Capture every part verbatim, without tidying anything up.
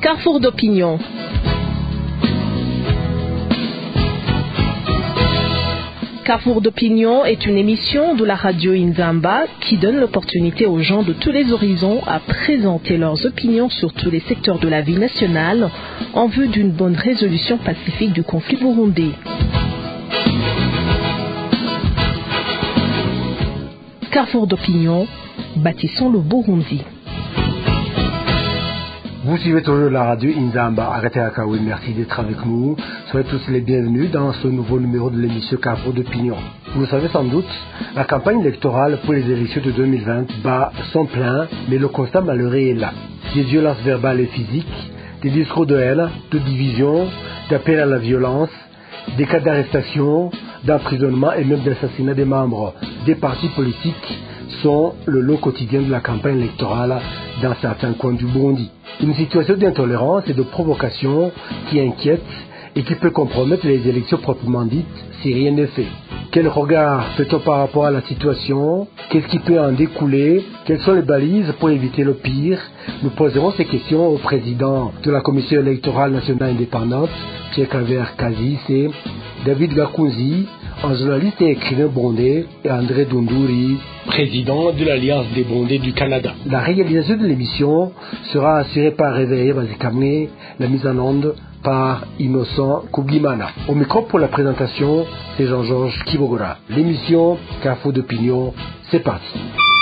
Carrefour d'opinion. Carrefour d'opinion est une émission de la radio Inzamba qui donne l'opportunité aux gens de tous les horizons à présenter leurs opinions sur tous les secteurs de la vie nationale en vue d'une bonne résolution pacifique du conflit burundais. Carrefour d'opinion, bâtissons le Burundi. Vous suivez toujours la radio Inzamba. Arrêtez à Kawi, merci d'être avec nous. Soyez tous les bienvenus dans ce nouveau numéro de l'émission Carrefour d'opinion. Vous le savez sans doute, la campagne électorale pour les élections de deux mille vingt bat son plein, mais le constat malheureux est là. Des violences verbales et physiques, des discours de haine, de division, d'appel à la violence, des cas d'arrestation, d'emprisonnement et même d'assassinat des membres des partis politiques sont le lot quotidien de la campagne électorale dans certains coins du Burundi. Une situation d'intolérance et de provocation qui inquiète et qui peut compromettre les élections proprement dites si rien n'est fait. Quel regard fait-on par rapport à la situation? Qu'est-ce qui peut en découler? Quelles sont les balises pour éviter le pire? Nous poserons ces questions au président de la Commission électorale nationale indépendante, Pierre-Claver Kazisse, David Gakunzi, un journaliste et écrivain burundais, et André Dunduri, président de l'Alliance des Burundais du Canada. La réalisation de l'émission sera assurée par Réveillé Bazikamé, la mise en onde par Innocent Kougimana. Au micro pour la présentation, c'est Jean-Georges Kibogora. L'émission Carrefour d'opinion, c'est parti.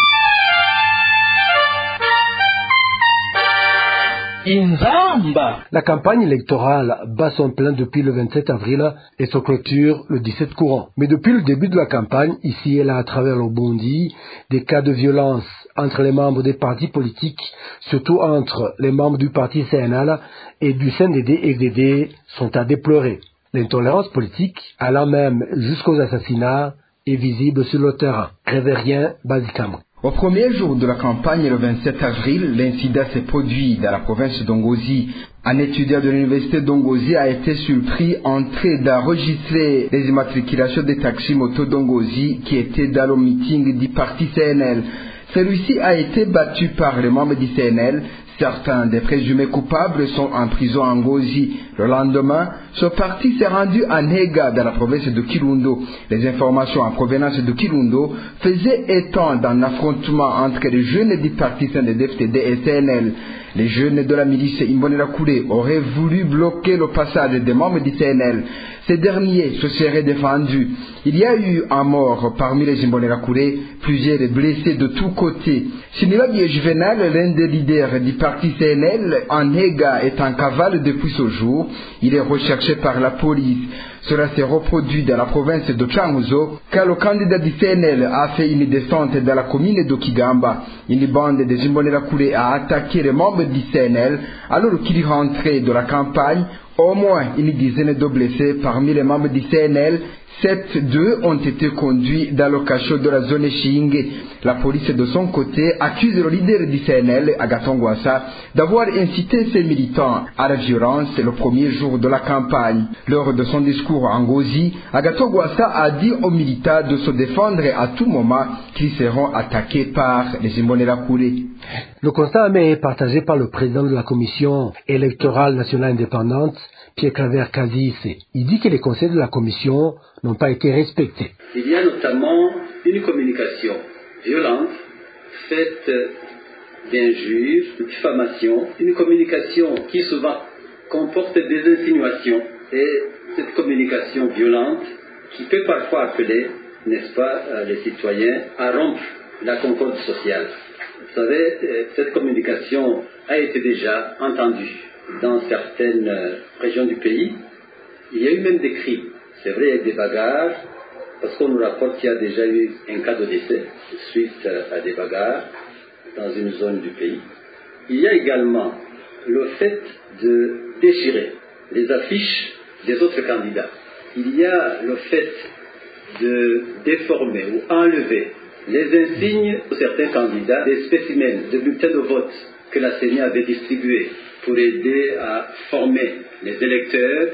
Inzamba. La campagne électorale bat son plein depuis le vingt-sept avril et se clôture le dix-sept courant. Mais depuis le début de la campagne, ici et là à travers le Burundi, des cas de violence entre les membres des partis politiques, surtout entre les membres du parti C N L et du C N D D F D D, sont à déplorer. L'intolérance politique, allant même jusqu'aux assassinats, est visible sur le terrain. Révérien Bazikam. Au premier jour de la campagne, le vingt-sept avril, l'incident s'est produit dans la province d'Ongozi. Un étudiant de l'université d'Ongozi a été surpris en train d'enregistrer les immatriculations des taxis moto d'Ongozi qui étaient dans le meeting du parti C N L. Celui-ci a été battu par les membres du C N L. Certains des présumés coupables sont en prison à Ngozi. Le lendemain, ce parti s'est rendu à Nega dans la province de Kirundo. Les informations en provenance de Kirundo faisaient état d'un affrontement entre les jeunes du parti C N D D F D D et C N L. Les jeunes de la milice Imbonerakure auraient voulu bloquer le passage des membres du C N L. Ces derniers se seraient défendus. Il y a eu un mort parmi les Imbonerakure, plusieurs blessés de tous côtés. Sinibagiye Juvenal, l'un des leaders du parti C N L, en Nega, est en cavale depuis ce jour. Il est recherché par la police. Cela s'est reproduit dans la province de Changuzo, car le candidat du C N L a fait une descente dans la commune de Kigamba. Une bande des Imbonerakure a attaqué les membres du C N L alors qu'il rentrait de la campagne. Au moins une dizaine de blessés parmi les membres du C N L. Sept d'eux ont été conduits dans le cachot de la zone Shinge. La police de son côté accuse le leader du C N L, Agathon Rwasa, d'avoir incité ses militants à la violence le premier jour de la campagne. Lors de son discours à Ngozi, Agathon Rwasa a dit aux militants de se défendre à tout moment qu'ils seront attaqués par les Imbonerakure. Le constat est partagé par le président de la Commission électorale nationale indépendante, Pierre-Claver Kazisse. Il dit que les conseils de la Commission n'ont pas été respectés. Il y a notamment une communication violente, faite d'injures, de diffamation, une communication qui souvent comporte des insinuations et cette communication violente qui peut parfois appeler, n'est-ce pas, les citoyens à rompre la concorde sociale. Vous savez, cette communication a été déjà entendue dans certaines régions du pays. Il y a eu même des crimes. C'est vrai, il y a eu des bagarres, parce qu'on nous rapporte qu'il y a déjà eu un cas de décès suite à des bagarres dans une zone du pays. Il y a également le fait de déchirer les affiches des autres candidats. Il y a le fait de déformer ou enlever les insignes de certains candidats, des spécimens de bulletins de vote que la C E N I avait distribués pour aider à former les électeurs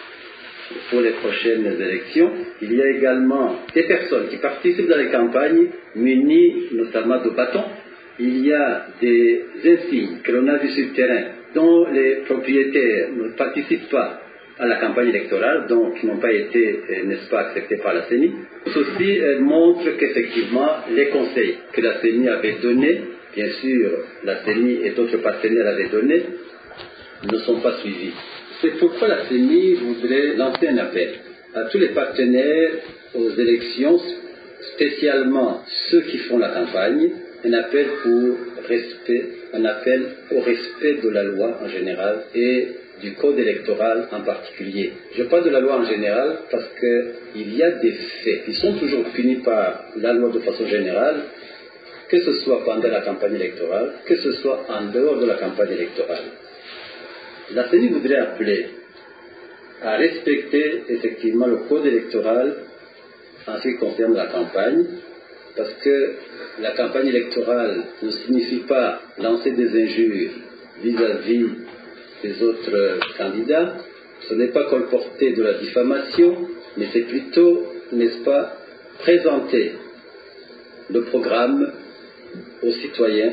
pour les prochaines élections. Il y a également des personnes qui participent dans les campagnes munies notamment de bâtons. Il y a des insignes que l'on a vus sur le terrain dont les propriétaires ne participent pas à la campagne électorale, donc qui n'ont pas été, n'est-ce pas, acceptés par la C E N I. Ceci montre qu'effectivement, les conseils que la C E N I avait donnés, bien sûr, la C E N I et d'autres partenaires avaient donnés, ne sont pas suivis. C'est pourquoi la C E N I voudrait lancer un appel à tous les partenaires aux élections, spécialement ceux qui font la campagne, un appel pour respect, un appel au respect de la loi en général et du code électoral en particulier. Je parle de la loi en général parce qu'il y a des faits qui sont toujours punis par la loi de façon générale, que ce soit pendant la campagne électorale, que ce soit en dehors de la campagne électorale. La C E N I voudrait appeler à respecter effectivement le code électoral en ce qui concerne la campagne, parce que la campagne électorale ne signifie pas lancer des injures vis-à-vis des autres candidats, ce n'est pas colporter de la diffamation, mais c'est plutôt, n'est-ce pas, présenter le programme aux citoyens,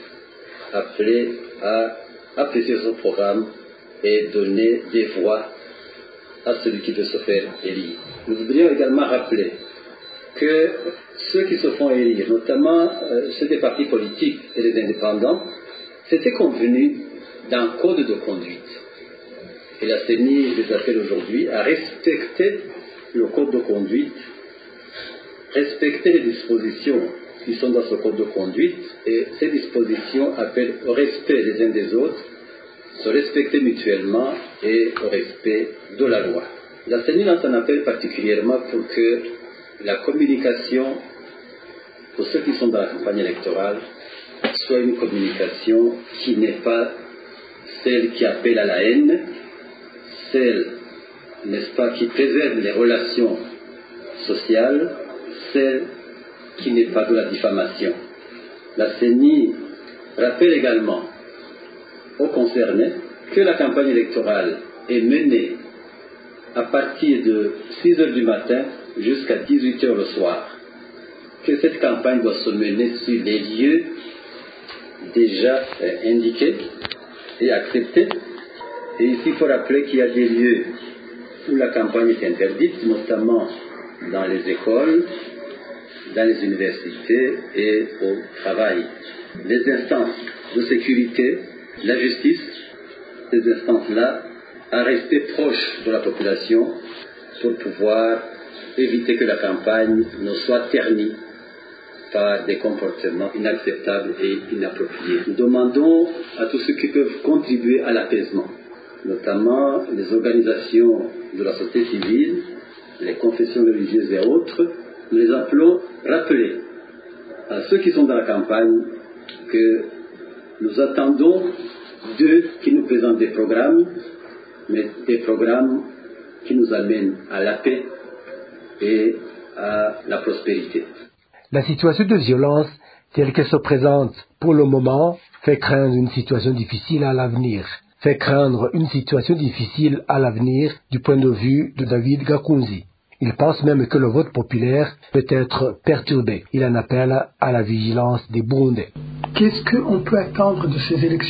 appelés à apprécier ce programme et donner des voix à celui qui veut se faire élire. Nous voudrions également rappeler que ceux qui se font élire, notamment euh, ceux des partis politiques et les indépendants, c'était convenu d'un code de conduite. Et la C E N I les appelle aujourd'hui à respecter le code de conduite, respecter les dispositions qui sont dans ce code de conduite, et ces dispositions appellent au respect les uns des autres, se respecter mutuellement et au respect de la loi. La C E N I lance un appel particulièrement pour que la communication pour ceux qui sont dans la campagne électorale soit une communication qui n'est pas celle qui appelle à la haine, celle, n'est-ce pas, qui préserve les relations sociales, celle qui n'est pas de la diffamation. La C E N I rappelle également aux concernés que la campagne électorale est menée à partir de six heures du matin jusqu'à dix-huit heures le soir, que cette campagne doit se mener sur les lieux déjà euh, indiqués et acceptés. Et ici, il faut rappeler qu'il y a des lieux où la campagne est interdite, notamment dans les écoles, dans les universités et au travail. Les instances de sécurité, la justice, ces instances-là, à rester proches de la population pour pouvoir éviter que la campagne ne soit ternie par des comportements inacceptables et inappropriés. Nous demandons à tous ceux qui peuvent contribuer à l'apaisement, notamment les organisations de la société civile, les confessions religieuses et autres, nous les appelons rappeler à ceux qui sont dans la campagne que nous attendons d'eux qui nous présentent des programmes, mais des programmes qui nous amènent à la paix et à la prospérité. La situation de violence telle qu'elle se présente pour le moment fait craindre une situation difficile à l'avenir. Fait craindre une situation difficile à l'avenir du point de vue de David Gakunzi. Il pense même que le vote populaire peut être perturbé. Il en appelle à la vigilance des Burundais. Qu'est-ce qu'on peut attendre de ces élections ?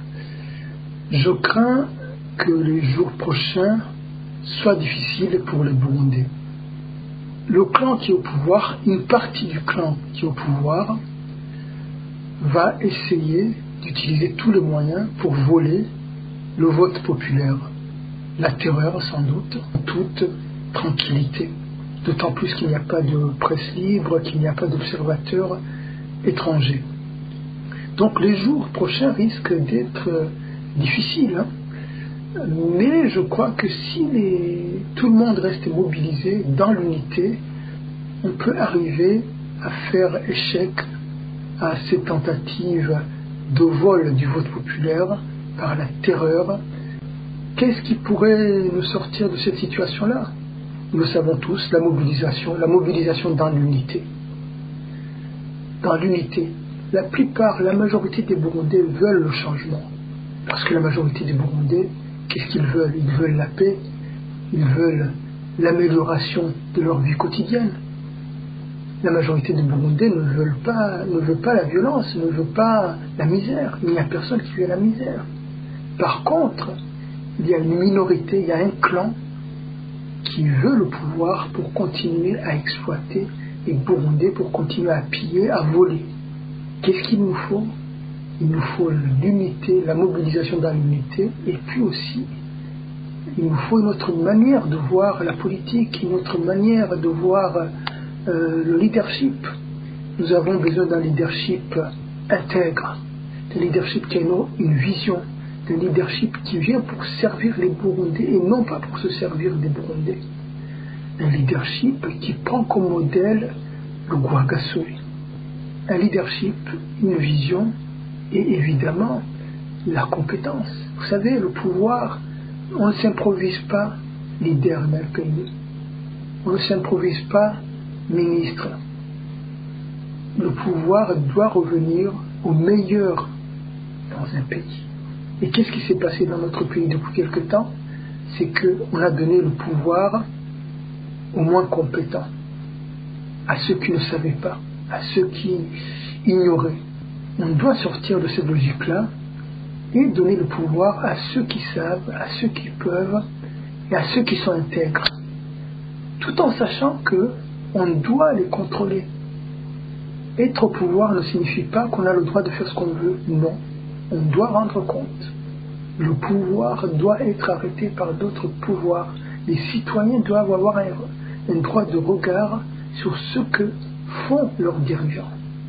Je crains que les jours prochains soient difficiles pour les Burundais. Le clan qui est au pouvoir, une partie du clan qui est au pouvoir, va essayer d'utiliser tous les moyens pour voler le vote populaire. La terreur, sans doute, en toute tranquillité. D'autant plus qu'il n'y a pas de presse libre, qu'il n'y a pas d'observateurs étrangers. Donc les jours prochains risquent d'être difficiles. Hein. Mais je crois que si les, tout le monde reste mobilisé dans l'unité, on peut arriver à faire échec à ces tentatives de vol du vote populaire par la terreur. Qu'est-ce qui pourrait nous sortir de cette situation-là ? Nous le savons tous, la mobilisation, la mobilisation dans l'unité. Dans l'unité. La plupart, la majorité des Burundais veulent le changement. Parce que la majorité des Burundais, qu'est-ce qu'ils veulent ? Ils veulent la paix, ils veulent l'amélioration de leur vie quotidienne. La majorité des Burundais ne veulent pas, ne veut pas la violence, ne veut pas la misère. Il n'y a personne qui veut la misère. Par contre, il y a une minorité, il y a un clan qui veut le pouvoir pour continuer à exploiter les Burundais, pour continuer à piller, à voler. Qu'est-ce qu'il nous faut? Il nous faut l'unité, la mobilisation dans l'unité, et puis aussi, il nous faut une autre manière de voir la politique, une autre manière de voir euh, le leadership. Nous avons besoin d'un leadership intègre, d'un leadership qui a une, une vision, d'un leadership qui vient pour servir les Burundais et non pas pour se servir des Burundais. Un leadership qui prend comme modèle le Rwagasore. Un leadership, une vision et évidemment la compétence. Vous savez, le pouvoir, on ne s'improvise pas leader d'un pays. On ne s'improvise pas ministre. Le pouvoir doit revenir au meilleur dans un pays. Et qu'est-ce qui s'est passé dans notre pays depuis quelque temps? C'est qu'on a donné le pouvoir aux moins compétents, à ceux qui ne savaient pas, à ceux qui ignoraient. On doit sortir de cette logique-là et donner le pouvoir à ceux qui savent, à ceux qui peuvent et à ceux qui sont intègres, tout en sachant qu'on doit les contrôler. Être au pouvoir ne signifie pas qu'on a le droit de faire ce qu'on veut, non. On doit rendre compte. Le pouvoir doit être arrêté par d'autres pouvoirs. Les citoyens doivent avoir un, un droit de regard sur ce que font leurs dirigeants.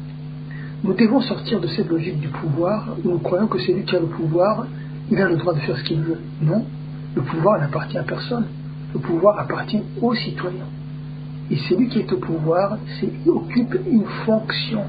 Nous devons sortir de cette logique du pouvoir où nous croyons que celui qui a le pouvoir, il a le droit de faire ce qu'il veut. Non, le pouvoir n'appartient à personne. Le pouvoir appartient aux citoyens. Et celui qui est au pouvoir, c'est qu'il occupe une fonction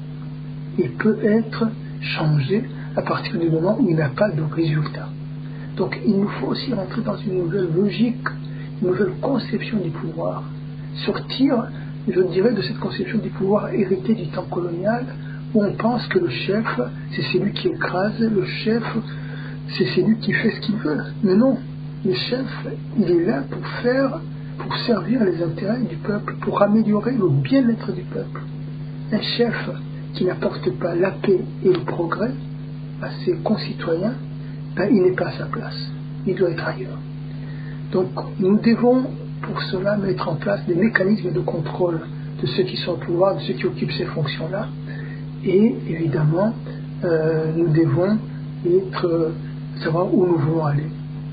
et peut être changé à partir du moment où il n'a pas de résultat. Donc il nous faut aussi rentrer dans une nouvelle logique, une nouvelle conception du pouvoir. Sortir, je dirais, de cette conception du pouvoir héritée du temps colonial, où on pense que le chef, c'est celui qui écrase, le chef, c'est celui qui fait ce qu'il veut. Mais non, le chef, il est là pour faire, pour servir les intérêts du peuple, pour améliorer le bien-être du peuple. Un chef qui n'apporte pas la paix et le progrès à ses concitoyens, ben, il n'est pas à sa place. Il doit être ailleurs. Donc, nous devons, pour cela, mettre en place des mécanismes de contrôle de ceux qui sont au pouvoir, de ceux qui occupent ces fonctions-là. Et, évidemment, euh, nous devons être, euh, savoir où nous voulons aller.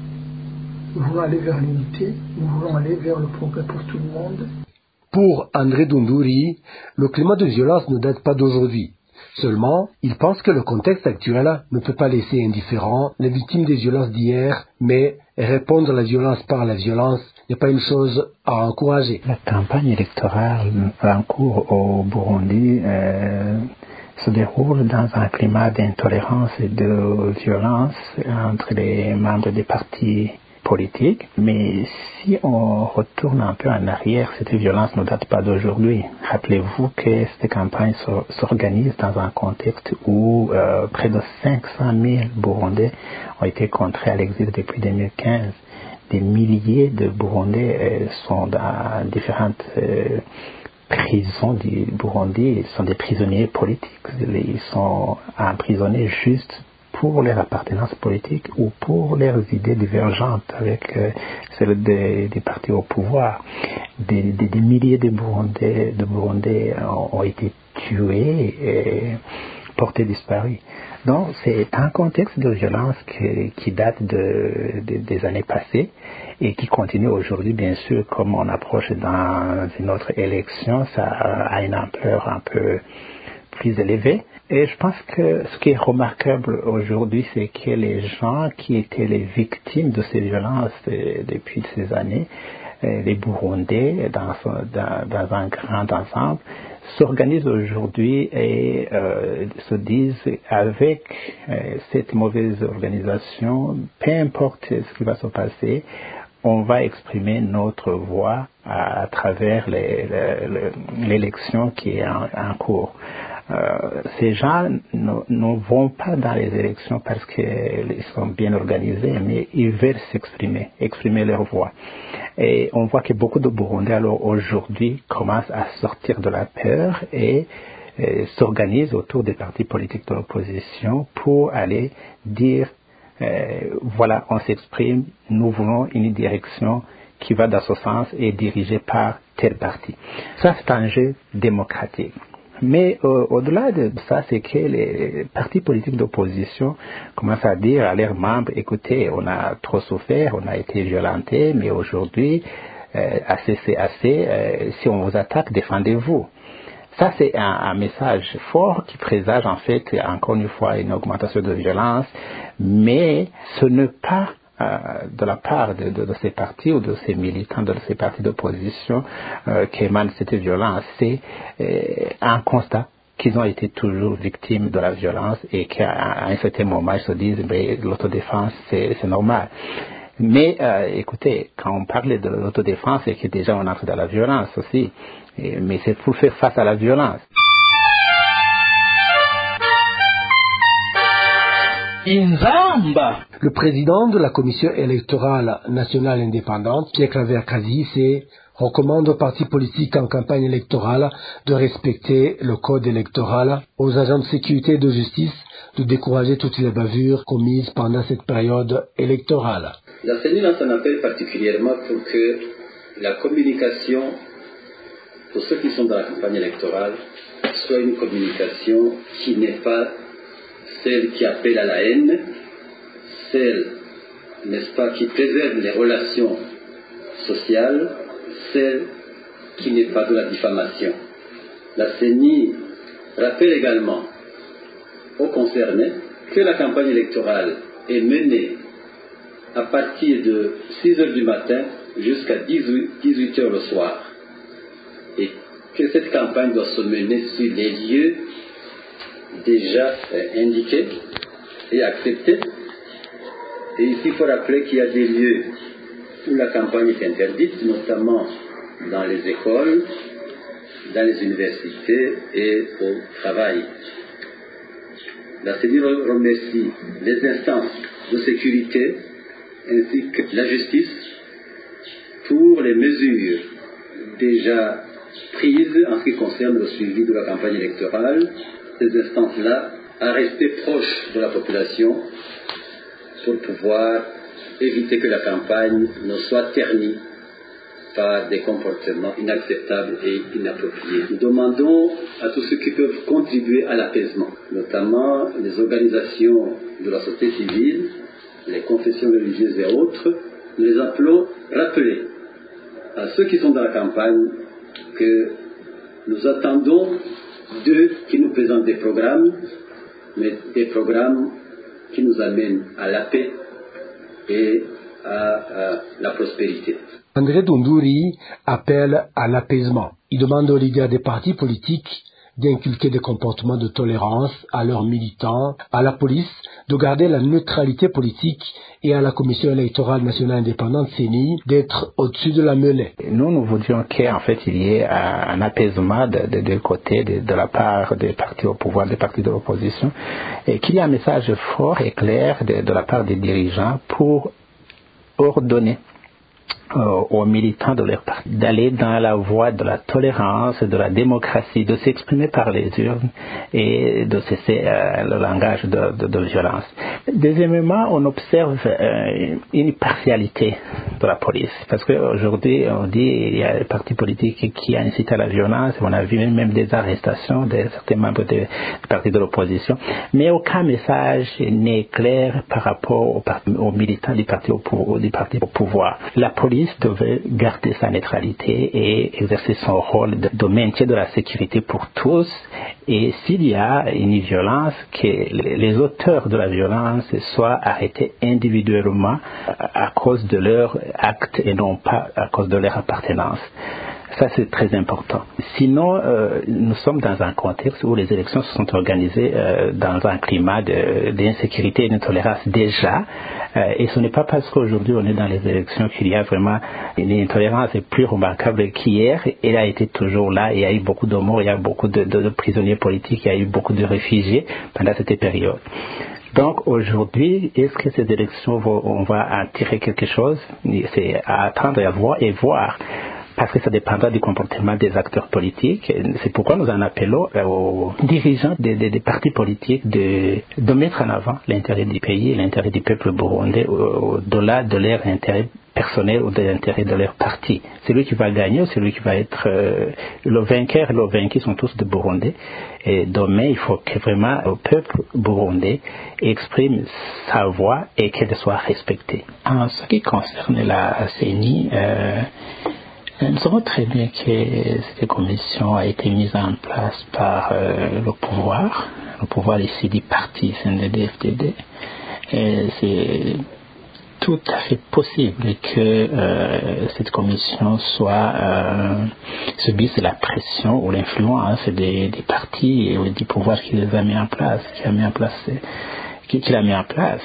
Nous voulons aller vers l'unité, nous voulons aller vers le progrès pour tout le monde. Pour André Dunduri, le climat de violence ne date pas d'aujourd'hui. Seulement, il pense que le contexte actuel ne peut pas laisser indifférents les victimes des violences d'hier, mais répondre à la violence par la violence n'est pas une chose à encourager. La campagne électorale en cours au Burundi euh, se déroule dans un climat d'intolérance et de violence entre les membres des partis politique, mais si on retourne un peu en arrière, cette violence ne date pas d'aujourd'hui. Rappelez-vous que cette campagne s'organise dans un contexte où euh, près de cinq cent mille Burundais ont été contraints à l'exil depuis deux mille quinze. Des milliers de Burundais euh, sont dans différentes euh, prisons du Burundi, ils sont des prisonniers politiques, ils sont emprisonnés juste pour leur appartenance politique ou pour leurs idées divergentes avec euh, celles des, des partis au pouvoir. Des, des, des milliers de Burundais, de Burundais ont, ont été tués et portés disparus. Donc c'est un contexte de violence qui, qui date de, de, des années passées et qui continue aujourd'hui, bien sûr, comme on approche dans une autre élection, ça a une ampleur un peu plus élevée. Et je pense que ce qui est remarquable aujourd'hui, c'est que les gens qui étaient les victimes de ces violences euh, depuis ces années, euh, les Burundais, dans, dans, dans un grand ensemble, s'organisent aujourd'hui et euh, se disent avec euh, cette mauvaise organisation, peu importe ce qui va se passer, on va exprimer notre voix à, à travers les, les, l'élection qui est en, en cours. Euh, ces gens ne, ne vont pas dans les élections parce qu'ils sont bien organisés, mais ils veulent s'exprimer, exprimer leur voix. Et on voit que beaucoup de Burundais alors aujourd'hui commencent à sortir de la peur et, et s'organisent autour des partis politiques de l'opposition pour aller dire euh, voilà, on s'exprime, nous voulons une direction qui va dans ce sens et dirigée par tel parti. Ça, c'est un jeu démocratique. Mais euh, au-delà de ça, c'est que les partis politiques d'opposition commencent à dire à leurs membres, écoutez, on a trop souffert, on a été violentés, mais aujourd'hui, euh, assez c'est assez, euh, si on vous attaque, défendez-vous. Ça, c'est un, un message fort qui présage en fait, encore une fois, une augmentation de violence, mais ce n'est pas euh, de la part de, de, de ces partis ou de ces militants de ces partis d'opposition euh, qu'émane cette violence. C'est euh, un constat qu'ils ont été toujours victimes de la violence et qu'à un certain moment, ils se disent, mais l'autodéfense, c'est, c'est normal. Mais euh, écoutez, quand on parle de l'autodéfense, c'est que déjà on entre dans la violence aussi. Et, mais c'est pour faire face à la violence. Inzamba. Le président de la Commission électorale nationale indépendante, Pierre-Claver Kazisse, recommande aux partis politiques en campagne électorale de respecter le code électoral, aux agents de sécurité et de justice de décourager toutes les bavures commises pendant cette période électorale. La C E N I lance un appel particulièrement pour que la communication pour ceux qui sont dans la campagne électorale soit une communication qui n'est pas celle qui appelle à la haine, celle, n'est-ce pas, qui préserve les relations sociales, celle qui n'est pas de la diffamation. La C E N I rappelle également aux concernés que la campagne électorale est menée à partir de six heures du matin jusqu'à dix-huit heures le soir et que cette campagne doit se mener sur les lieux déjà euh, indiqués et acceptés. Et ici, il faut rappeler qu'il y a des lieux où la campagne est interdite, notamment dans les écoles, dans les universités et au travail. La C E N I remercie les instances de sécurité ainsi que la justice pour les mesures déjà prises en ce qui concerne le suivi de la campagne électorale. Ces instances-là à rester proches de la population pour pouvoir éviter que la campagne ne soit ternie par des comportements inacceptables et inappropriés. Nous demandons à tous ceux qui peuvent contribuer à l'apaisement, notamment les organisations de la société civile, les confessions religieuses et autres, nous les appelons rappeler à ceux qui sont dans la campagne que nous attendons d'eux qui nous présentent des programmes, mais des programmes qui nous amènent à la paix et à, à la prospérité. André Dunduri appelle à l'apaisement. Il demande aux leaders des partis politiques d'inculquer des comportements de tolérance à leurs militants, à la police de garder la neutralité politique et à la Commission électorale nationale indépendante C E N I d'être au-dessus de la mêlée. Nous, nous voudrions qu'en fait il y ait un apaisement de, de deux côtés, de, de la part des partis au pouvoir, des partis de l'opposition, et qu'il y ait un message fort et clair de, de la part des dirigeants pour ordonner Euh, aux militants de leur parti d'aller dans la voie de la tolérance, de la démocratie, de s'exprimer par les urnes et de cesser euh, le langage de, de, de violence. Deuxièmement, on observe euh, une partialité de la police, parce qu'aujourd'hui on dit il y a des partis politiques qui incitent à la violence, on a vu même des arrestations de certains membres des de partis de l'opposition, mais aucun message n'est clair par rapport aux, aux militants du parti au, du parti au pouvoir. La police devait garder sa neutralité et exercer son rôle de, de maintien de la sécurité pour tous, et s'il y a une violence, que les auteurs de la violence soient arrêtés individuellement à cause de leur acte et non pas à cause de leur appartenance. Ça, c'est très important. Sinon, euh, nous sommes dans un contexte où les élections se sont organisées euh, dans un climat de, d'insécurité et d'intolérance déjà. Euh, et ce n'est pas parce qu'aujourd'hui on est dans les élections qu'il y a vraiment une intolérance plus remarquable qu'hier. Elle a été toujours là. Il y a eu beaucoup de morts, il y a beaucoup de, de, de prisonniers politiques, il y a eu beaucoup de réfugiés pendant cette période. Donc aujourd'hui, est-ce que ces élections, vont, on va en tirer quelque chose? C'est à attendre et à voir et voir. parce que ça dépendra du comportement des acteurs politiques. C'est pourquoi nous en appelons aux dirigeants des, des, des partis politiques de, de mettre en avant l'intérêt du pays, l'intérêt du peuple burundais au-delà de leur intérêt personnel ou de l'intérêt de leur parti. Celui qui va gagner ou celui qui va être euh, le vainqueur et le vaincu sont tous des Burundais. Et demain, il faut que vraiment le peuple burundais exprime sa voix et qu'elle soit respectée. En ce qui concerne la C E N I, euh, nous savons très bien que cette commission a été mise en place par euh, le pouvoir, le pouvoir ici du parti C N D D F D D. Et c'est tout à fait possible que euh, cette commission soit euh, subisse la pression ou l'influence des, des partis ou du pouvoir qui les a mis en place, qui a mis en place, qui, qui l'a mis en place.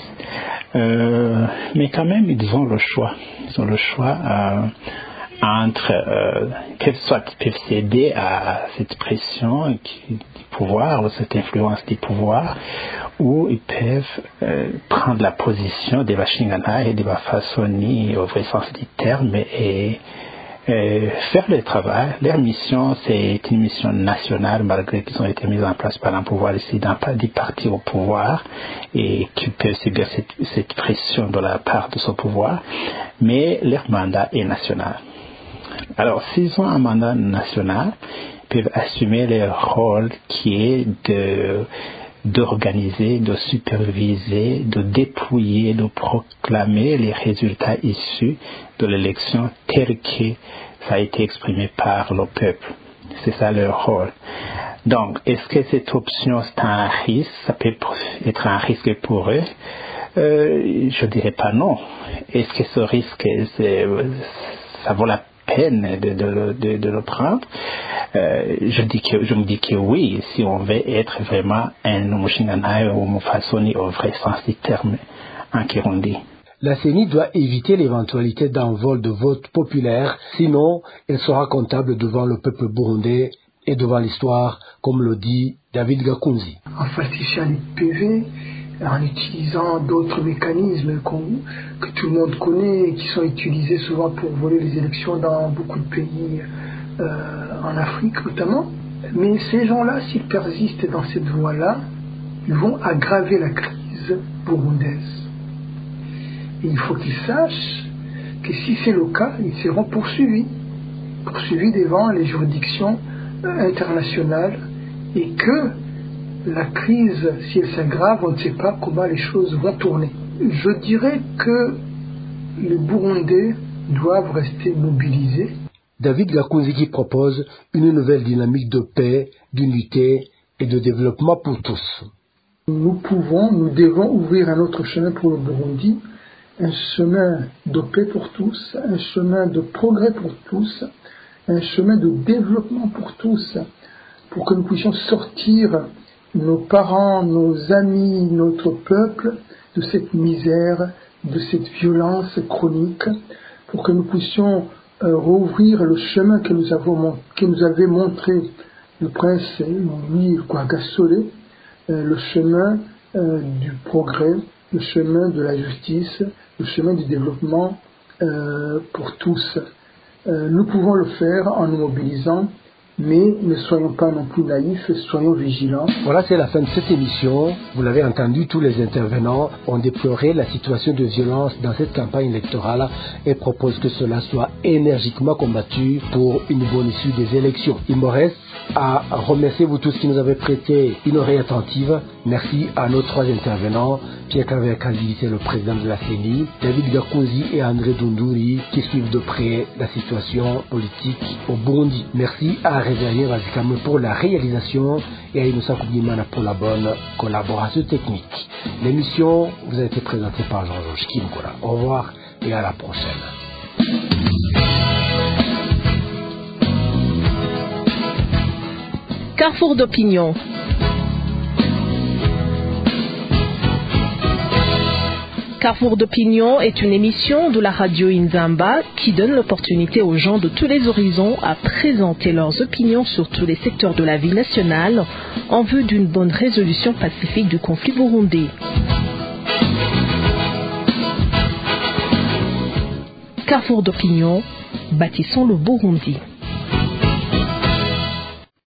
Euh, mais quand même, ils ont le choix. Ils ont le choix euh, entre euh, qu'elles soit peuvent céder à cette pression qui, du pouvoir ou cette influence du pouvoir, ou ils peuvent euh, prendre la position de Washington et de la façonner au vrai sens du terme et, et faire le travail. Leur mission, c'est une mission nationale, malgré qu'ils ont été mis en place par un pouvoir ici, d'un pas du parti au pouvoir, et qui peuvent subir cette, cette pression de la part de ce pouvoir, mais leur mandat est national. Alors, s'ils ont un mandat national, ils peuvent assumer leur rôle qui est de d'organiser, de superviser, de dépouiller, de proclamer les résultats issus de l'élection tels que ça a été exprimé par le peuple. C'est ça leur rôle. Donc, est-ce que cette option c'est un risque? Ça peut être un risque pour eux? Euh, je dirais pas non. Est-ce que ce risque, c'est, ça vaut la peine de, de, de, de le prendre? Euh, je, dis que, je me dis que oui, si on veut être vraiment un Mushinganai ou Mufasoni au vrai sens du terme en Kirundi. La C E N I doit éviter l'éventualité d'un vol de vote populaire, sinon elle sera comptable devant le peuple burundais et devant l'histoire, comme le dit David Gakunzi. En falsifiant les P V, en utilisant d'autres mécanismes que tout le monde connaît et qui sont utilisés souvent pour voler les élections dans beaucoup de pays, euh, en Afrique notamment. Mais ces gens-là, s'ils persistent dans cette voie-là, ils vont aggraver la crise burundaise. Et il faut qu'ils sachent que si c'est le cas, ils seront poursuivis, poursuivis devant les juridictions internationales, et que la crise, si elle s'aggrave, on ne sait pas comment les choses vont tourner. Je dirais que les Burundais doivent rester mobilisés. David Gakunzi qui propose une nouvelle dynamique de paix, d'unité et de développement pour tous. Nous pouvons, nous devons ouvrir un autre chemin pour le Burundi, un chemin de paix pour tous, un chemin de progrès pour tous, un chemin de développement pour tous, pour que nous puissions sortir nos parents, nos amis, notre peuple de cette misère, de cette violence chronique, pour que nous puissions euh, rouvrir le chemin que nous, avons, que nous avait montré le prince Louis Rwagasore, euh, le chemin euh, du progrès, le chemin de la justice, le chemin du développement euh, pour tous. Euh, nous pouvons le faire en nous mobilisant, mais ne soyons pas non plus naïfs, soyons vigilants. Voilà, c'est la fin de cette émission. Vous l'avez entendu, tous les intervenants ont déploré la situation de violence dans cette campagne électorale et proposent que cela soit énergiquement combattu pour une bonne issue des élections. Il me reste à remercier vous tous qui nous avez prêté une oreille attentive. Merci à nos trois intervenants, Pierre-Claver Kandili, c'est le président de la C E N I, David Gakunzi et André Dunduri qui suivent de près la situation politique au Burundi. Merci à Réveillé Vazikame pour la réalisation et à Innocent Koubimana pour la bonne collaboration technique. L'émission vous a été présentée par Jean-Georges Kimkola. Au revoir et à la prochaine. Carrefour d'opinion. Carrefour d'opinion est une émission de la radio Inzamba qui donne l'opportunité aux gens de tous les horizons à présenter leurs opinions sur tous les secteurs de la vie nationale en vue d'une bonne résolution pacifique du conflit burundais. Carrefour d'opinion, Bâtissons le Burundi.